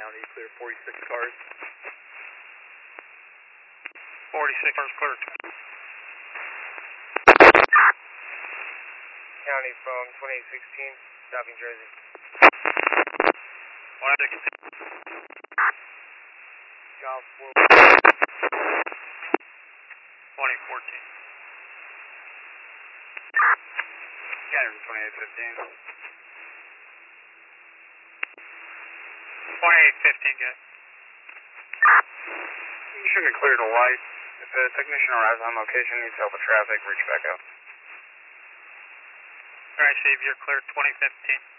County, clear 46 cars. 46 cars clear. County from 2816, stopping Jersey. 116. Golf 4. 2014. County from 2815. 2815, guys. You should be clear to light. If a technician arrives on location, needs help with traffic, reach back out. Alright, Steve, you're clear 2015.